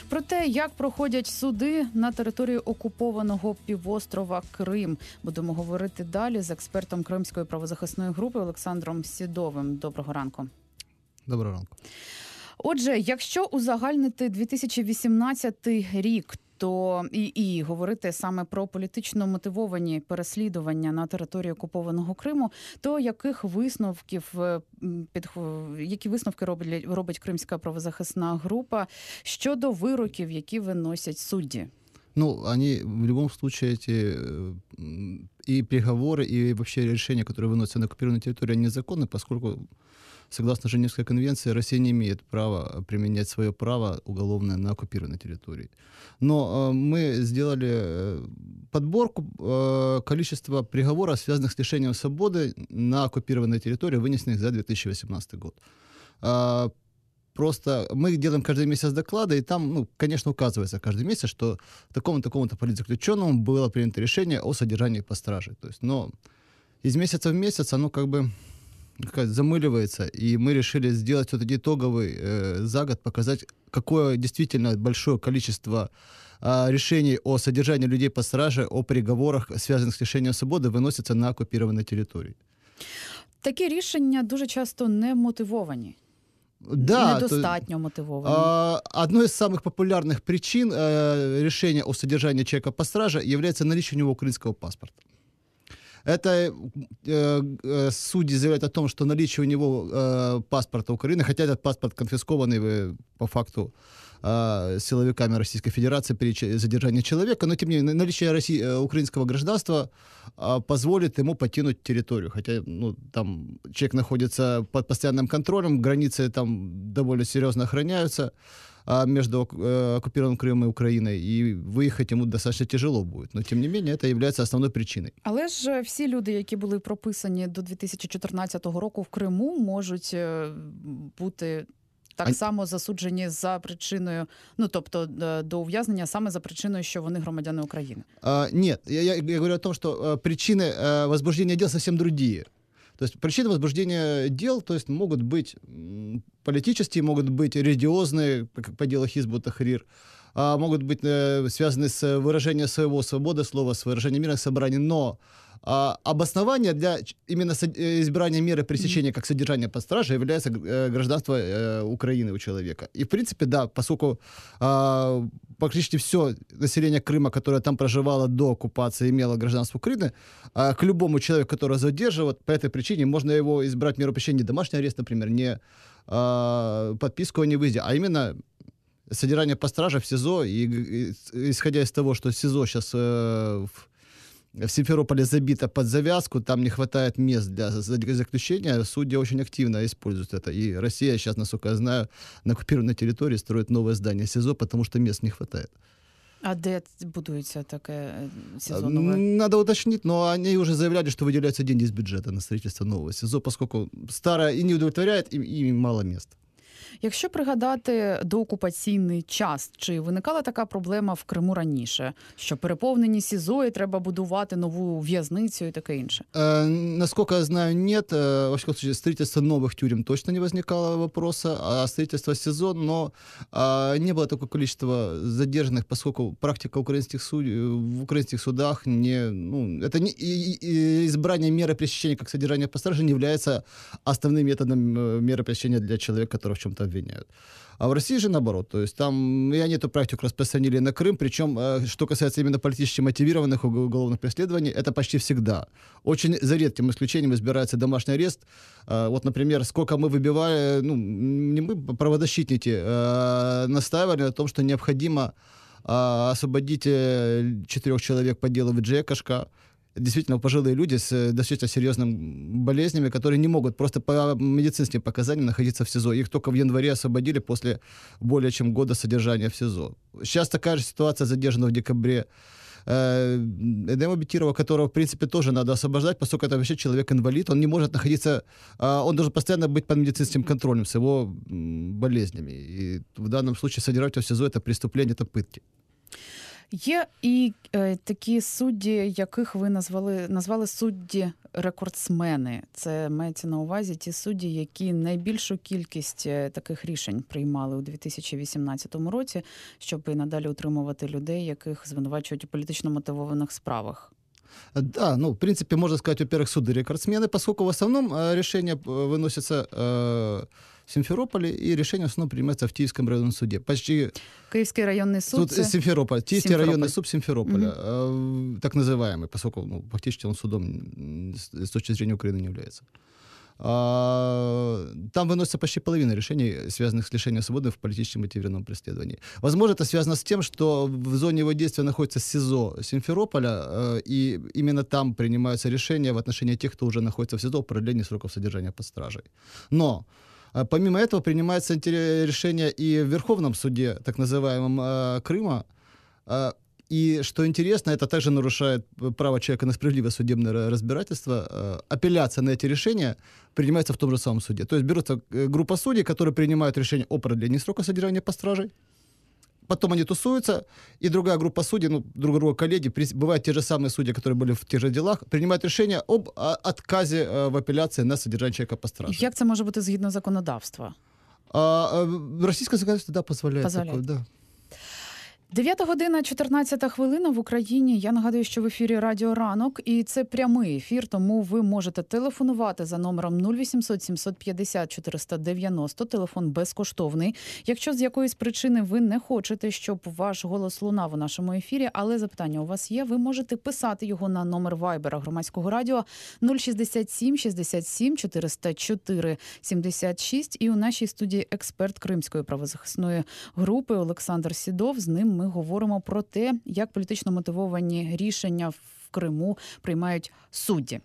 Про те, як проходять суди на території окупованого півострова Крим, будемо говорити далі з експертом Кримської правозахисної групи Олександром Сідовим. Доброго ранку. Доброго ранку. Отже, якщо узагальнити 2018 рік, то і говорити саме про політично мотивовані переслідування на території окупованого Криму, то які висновки робить Кримська правозахисна група щодо вироків, які виносять судді? Они в любом случае, эти и приговоры, и вообще решения, которые выносятся на оккупированной территории, незаконны, поскольку, согласно Женевской конвенции, Россия не имеет права применять свое право уголовное на оккупированной территории. Но мы сделали подборку количества приговоров, связанных с лишением свободы на оккупированной территории, вынесенных за 2018 год. Просто мы делаем каждый месяц доклады, и там, конечно, указывается каждый месяц, что такому-то политзаключенному было принято решение о содержании под стражей. То есть, но из месяца в месяц оно замыливается, и мы решили сделать все-таки итоговый за год, показать, какое действительно большое количество решений о содержании людей под стражей, о приговорах, связанных с лишением свободы, выносятся на оккупированной территории. Такі рішення дуже часто не мотивовані. Да, недостатньо мотивовані. Одной из самых популярных причин решения о содержании человека под стражей является наличие у него украинского паспорта. Это судьи заявляют о том, что наличие у него паспорта Украины, хотя этот паспорт конфискованный по факту силовиками Российской Федерации при задержании человека, но тем не менее наличие украинского гражданства позволит ему покинуть территорию. Хотя там человек находится под постоянным контролем, границы там довольно серьезно охраняются между оккупированным Крымом и Украиной, и выехать ему достаточно тяжело будет. Но, тем не менее, это является основной причиной. Але ж всі люди, які були прописані до 2014 року в Криму, можуть бути так само засуджені за причиною, тобто до ув'язнення саме за причиною, що вони громадяни України. Нет, я говорю о том, что причины возбуждения дел совсем другие. То есть причины возбуждения дел, то есть могут быть политические, могут быть религиозные, как по делу Хизб ут-Тахрир, могут быть связаны с выражением своего свободы слова, с выражением мирных собраний, но обоснование для именно избрания меры пресечения как содержания под стражей является гражданство Украины у человека. И, в принципе, да, поскольку практически все население Крыма, которое там проживало до оккупации, имело гражданство Украины, к любому человеку, которого задерживают, по этой причине можно его избрать меру пресечения не домашний арест, например, не подписку о невыезде, а именно содержание под стражей в СИЗО. И исходя из того, что СИЗО сейчас в Симферополе забито под завязку, там не хватает мест для заключения, судьи очень активно используют это. И Россия сейчас, насколько я знаю, на оккупированной территории строит новое здание СИЗО, потому что мест не хватает. А де будуется такое СИЗО новое? Надо уточнить, но они уже заявляли, что выделяются деньги из бюджета на строительство нового СИЗО, поскольку старое и не удовлетворяет, и мало мест. Якщо пригадати доокупаційний час, чи виникала така проблема в Криму раніше, що переповнені СІЗО і треба будувати нову в'язницю і таке інше? Насколько я знаю, нет. Во всяком случае, строительство новых тюрем точно не возникало вопроса, а строительство СИЗО, но не было такого количества задержанных, поскольку практика в украинских судах это не избрание меры пресечения как содержание под стражей не является основным методом меры пресечения для человека, которого в чем-то обвиняют. А в России же наоборот. То есть там и они эту практику распространили на Крым, причем, что касается именно политически мотивированных уголовных преследований, это почти всегда. Очень за редким исключением избирается домашний арест. Вот, например, сколько мы выбивали, не мы, правозащитники, настаивали на том, что необходимо освободить 4 человек по делу Виджея Кашка. Действительно, пожилые люди с достаточно серьезными болезнями, которые не могут просто по медицинским показаниям находиться в СИЗО. Их только в январе освободили после более чем года содержания в СИЗО. Сейчас такая же ситуация задержана в декабре Эдема Бетирова, которого, в принципе, тоже надо освобождать, поскольку это вообще человек-инвалид. Он не может находиться, он должен постоянно быть под медицинским контролем с его болезнями. И в данном случае содержать его в СИЗО — это преступление, это пытки. Є і такі судді, яких ви назвали судді-рекордсмени. Це мається на увазі ті судді, які найбільшу кількість таких рішень приймали у 2018 році, щоб і надалі утримувати людей, яких звинувачують у політично мотивованих справах. Да, в принципе, можно сказать, во-первых, суды-рекордсмены, поскольку в основном решения выносятся в Симферополе, и решение в основном принимается в Киевском районном суде. Почти... Киевский районный суд? Симферополь. Киевский районный суд Симферополя, так называемый, поскольку фактически он судом с точки зрения Украины не является. Там выносится почти половина решений, связанных с лишением свободы в политически мотивированном преследовании. Возможно, это связано с тем, что в зоне его действия находится СИЗО Симферополя, и именно там принимаются решения в отношении тех, кто уже находится в СИЗО о продлении сроков содержания под стражей. Но помимо этого принимаются решения и в Верховном суде, так называемом Крыма. И, что интересно, это также нарушает право человека на справедливое судебное разбирательство. Апелляция на эти решения принимается в том же самом суде. То есть берется группа судей, которые принимают решение о продлении срока содержания под стражей. Потом они тусуются, и другая группа судей, друг коллеги, бывают те же самые судьи, которые были в тех же делах, принимают решение об отказе в апелляции на содержание человека под стражей. Як це може бути згідно законодавства? Российское законодательство, да, позволяет. Такое, да. 9 година 14 хвилина в Україні. Я нагадую, що в ефірі Радіо Ранок, і це прямий ефір, тому ви можете телефонувати за номером 0800 750 490, телефон безкоштовний. Якщо з якоїсь причини ви не хочете, щоб ваш голос лунав у нашому ефірі, але запитання у вас є, ви можете писати його на номер Вайбера Громадського радіо 067 67 404 76. І у нашій студії експерт Кримської правозахисної групи Олександр Сідов. З ним ми говоримо про те, як політично мотивовані рішення в Криму приймають судді.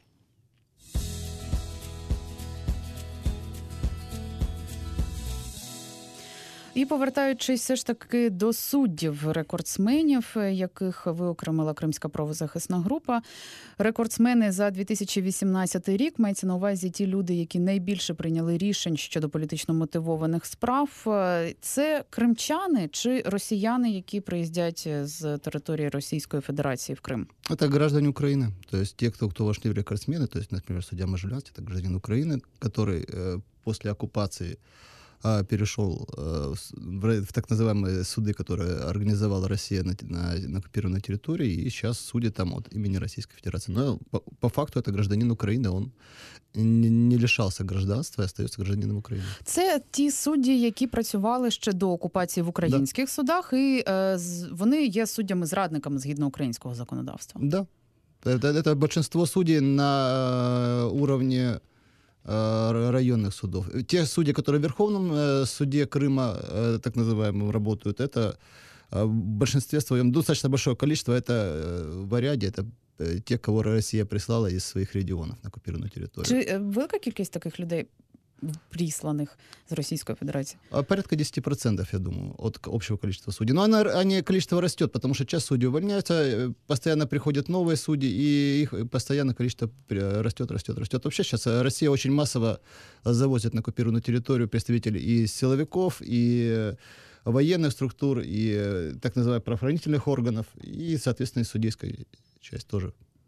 І повертаючись все ж таки до суддів-рекордсменів, яких виокремила Кримська правозахисна група. Рекордсмени за 2018 рік, мається на увазі ті люди, які найбільше прийняли рішень щодо політично мотивованих справ. Це кримчани чи росіяни, які приїздять з території Російської Федерації в Крим? Это граждане Украины. То есть те, кто вошли в рекордсмены, то есть, например, судья Можулянский, это гражданин Украины, который после оккупации перешел в так называемые суды, которые организовала Россия на оккупированной территории, и сейчас судит там от имени Российской Федерации. Но по факту это гражданин Украины, он не лишався гражданства і остається гражданином України. Це ті судді, які працювали ще до окупації в українських судах, і вони є суддями-зрадниками згідно українського законодавства. Да. Это большинство судей на уровне районных судов. Те судьи, которые в Верховном суде Крыма, так называемым, работают, это в большинстве своем, достаточно большое количество, это в ряде, это те, кого Россия прислала из своих регионов на оккупированную территорию. Чи велика кількість таких людей присланих з Російської Федерації? Порядка 10%, я думаю, от общего количества судей. Но количество растет, потому что часть судей увольняются, постоянно приходят новые судьи, и их постоянно количество растет. Вообще сейчас Россия очень массово завозит на оккупированную территорию представителей и силовиков, и военных структур, и так называемых правоохранительных органов, и, соответственно, и судейская часть тоже.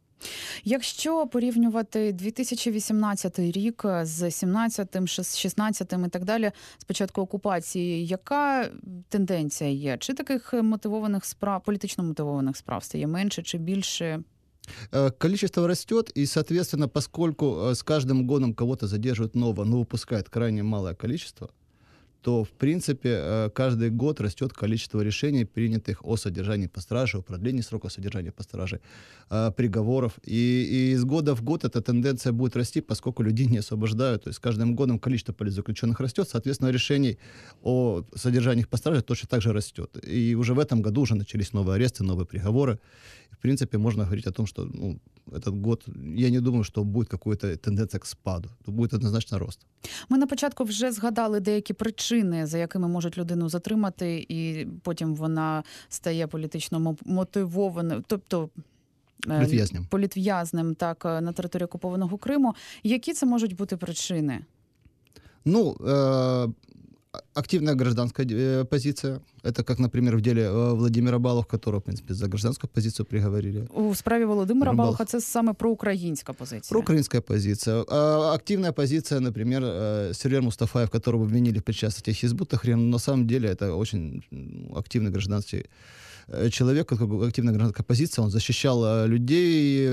Якщо порівнювати 2018 рік з 17-м, 16-м і так далі, з початку окупації, яка тенденція є? Чи таких мотивованих справ, політично мотивованих справ стає менше чи більше? Количество растет, и, соответственно, поскольку с каждым годом кого-то задерживают нового, но выпускают крайне малое количество, то, в принципе, каждый год растет количество решений, принятых о содержании под стражей, о продлении срока содержания под стражей, приговоров. И из года в год эта тенденция будет расти, поскольку людей не освобождают. То есть с каждым годом количество политзаключенных растет, соответственно, решений о содержании под стражей точно так же растет. И уже в этом году уже начались новые аресты, новые приговоры. И, в принципе, можно говорить о том, что этот год, я не думаю, що буде якась тенденція к спаду. То буде однозначно рост. Ми на початку вже згадали деякі причини, за якими можуть людину затримати, і потім вона стає політично мотивованою, тобто політв'язним, так, на території окупованого Криму. Які це можуть бути причини? активная гражданская позиция. Это как, например, в деле Владимира Балуха, которого, в принципе, за гражданскую позицию приговорили. У справі Володимира Балуха. Балуха це саме проукраїнська позиція. Проукраинская позиция. Активная позиция, например, Сервер Мустафаев, которого обвинили в причастности к Хизбут Тахрир, но на самом деле это очень активный гражданский человек, активная гражданская позиция. Он защищал людей,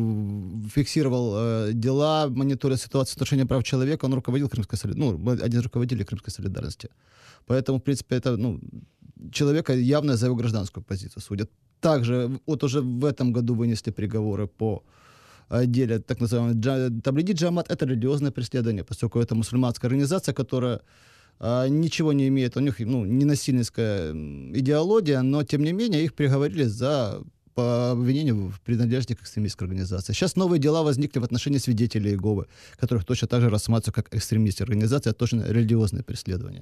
фиксировал дела, мониторил ситуацию с нарушением прав человека. Он руководил Крымской солидарностью, один из руководителей Крымской солидарности. Поэтому, в принципе, это человека явно за его гражданскую позицию судят. Также вот уже в этом году вынесли приговоры по деле так называемый Таблиги Джамат. Это религиозное преследование, поскольку это мусульманская организация, которая ничего не имеет, у них не насильницкая идеология, но тем не менее их приговорили по обвинению в принадлежности к экстремистской организации. Сейчас новые дела возникли в отношении свидетелей Иеговы, которых точно так же рассматриваются как экстремистские организации, а точно религиозные преследования.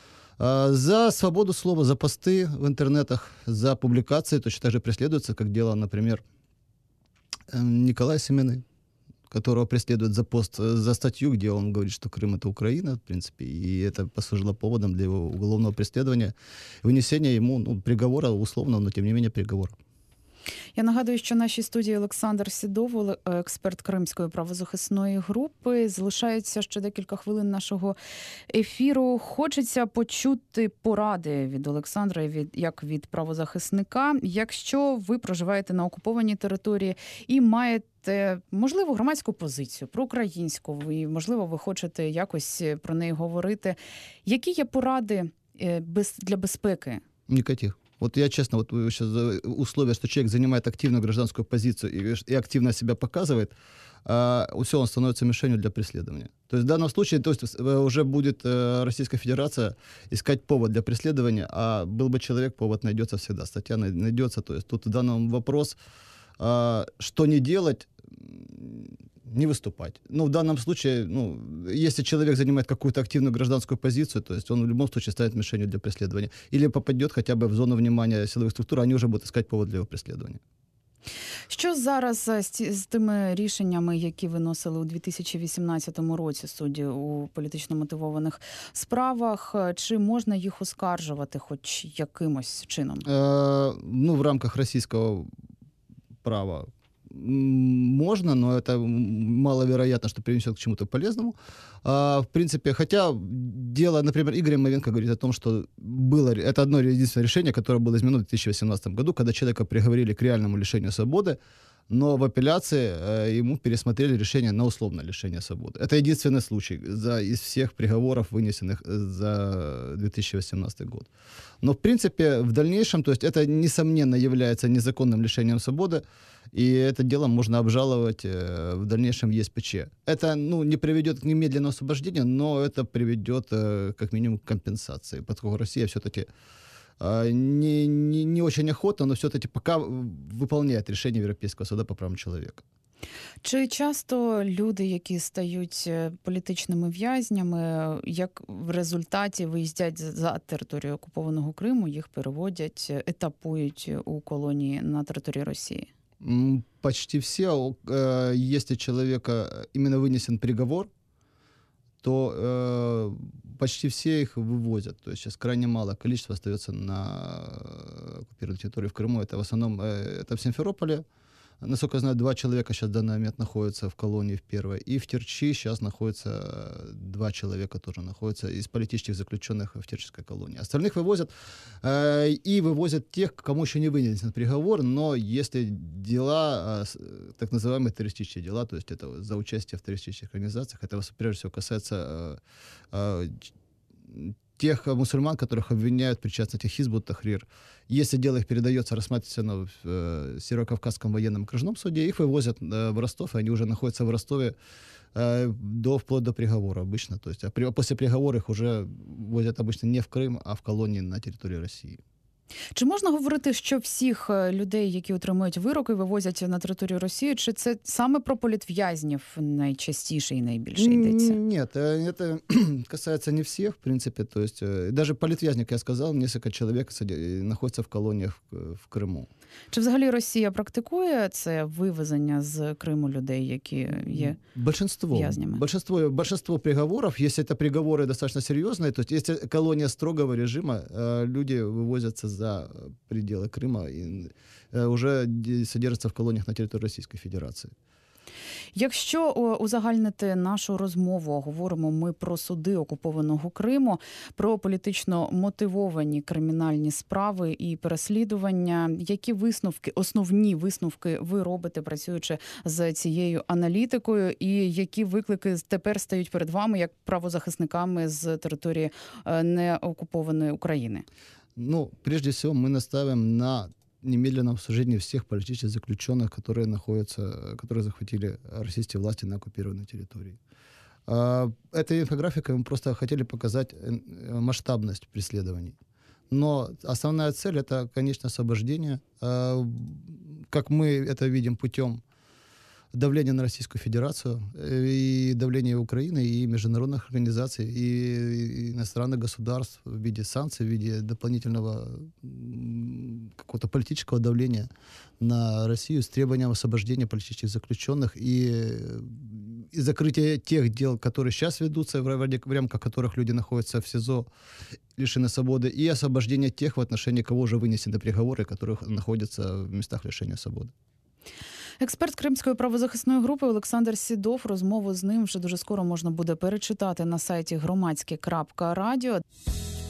За свободу слова, за посты в интернетах, за публикации точно так же преследуются, как дело, например, Николая Семены, которого преследуют за пост, за статью, где он говорит, что Крым — это Украина, в принципе, и это послужило поводом для его уголовного преследования, вынесения ему приговора условного, но тем не менее приговора. Я нагадую, що в нашій студії Олександр Сідов, експерт Кримської правозахисної групи. Залишається ще декілька хвилин нашого ефіру. Хочеться почути поради від Олександра, як від правозахисника. Якщо ви проживаєте на окупованій території і маєте, можливо, громадську позицію проукраїнську, і, можливо, ви хочете якось про неї говорити, які є поради для безпеки? Никаких. Вот я честно, вот сейчас условия, что человек занимает активную гражданскую позицию и активно себя показывает, все, он становится мишенью для преследования. То есть в данном случае уже будет Российская Федерация искать повод для преследования, а был бы человек, повод найдется всегда, статья найдется. То есть тут в данном вопрос, что не делать, не выступать. В данном случае, если человек занимает какую-то активную гражданскую позицию, то есть он в любом случае станет мишенью для преследования. Или попадет хотя бы в зону внимания силовых структур, они уже будут искать повод для его преследования. Що зараз з тими рішеннями, які виносили у 2018 році судді у політично мотивованих справах, чи можна їх оскаржувати хоч якимось чином? В рамках российского права можно, но это маловероятно, что привнесет к чему-то полезному. В принципе, хотя дело, например, Игоря Мовенко говорит о том, что это одно единственное решение, которое было изменено в 2018 году, когда человека приговорили к реальному лишению свободы, но в апелляции ему пересмотрели решение на условное лишение свободы. Это единственный случай из всех приговоров, вынесенных за 2018 год. Но, в принципе, в дальнейшем, то есть это, несомненно, является незаконным лишением свободы, и это дело можно обжаловать в дальнейшем в ЕСПЧ. Это не приведет к немедленному освобождению, но это приведет как минимум к компенсации, поскольку Россия все-таки не очень охотно, но все-таки пока выполняет решение Европейского суда по правам человека. Чи часто люди, які стають політичними в'язнями, як в результаті виїздять за територію окупованого Криму, їх переводять, етапують у колонії на території Росії? Почти все. Если человека именно вынесен приговор, то почти все их вывозят. То есть сейчас крайне малое количество остается на оккупированной территории в Крыму. Это в основном это в Симферополе. Насколько я знаю, 2 человека сейчас в данный момент находятся в колонии в первой. И в Терчи сейчас находится 2 человека тоже находятся из политических заключенных в Терчской колонии. Остальных вывозят и вывозят тех, кому еще не вынесен приговор, но если дела, так называемые террористические дела, то есть это за участие в террористических организациях, это прежде всего касается тех мусульман, которых обвиняют в причастности к Хизбут Тахрир. Если дело их передается, рассматривается в Северокавказском военном окружном суде, их вывозят в Ростов, и они уже находятся в Ростове вплоть до приговора обычно. То есть, после приговора их уже возят обычно не в Крым, а в колонии на территории России. Чи можна говорити, що всіх людей, які отримують вироки, вивозять на територію Росії, чи це саме про політв'язнів найчастіше і найбільше йдеться? Нет, это касается не всех, в принципе. То есть даже политвязни, как я сказал, несколько человек находятся в колониях в Крыму. Чи взагалі Росія практикує це вивезення з Криму людей, які є в'язнями? Большинство приговоров, если это приговоры достаточно серьезные, то есть если колония строгого режима, люди вывозятся за пределы Крыма и уже содержатся в колониях на территории Российской Федерации. Якщо узагальнити нашу розмову, говоримо ми про суди окупованого Криму, про політично мотивовані кримінальні справи і переслідування, які висновки, основні висновки ви робите, працюючи з цією аналітикою, і які виклики тепер стають перед вами як правозахисниками з території неокупованої України? Ну, прежде всего, мы настаиваем на немедленном освобождении всех политических заключенных, которые захватили российские власти на оккупированной территории. Этой инфографикой мы просто хотели показать масштабность преследований. Но основная цель — это, конечно, освобождение. Как мы это видим путем давления на Российскую Федерацию и давления Украины, и международных организаций, и иностранных государств в виде санкций, в виде дополнительного какого-то политического давления на Россию с требованием освобождения политических заключенных и закрытия тех дел, которые сейчас ведутся, в рамках которых люди находятся в СИЗО, лишены свободы, и освобождения тех, в отношении кого уже вынесены приговоры, которых находятся в местах лишения свободы. Експерт Кримської правозахисної групи Олександр Сідов. Розмову з ним вже дуже скоро можна буде перечитати на сайті громадське.радіо.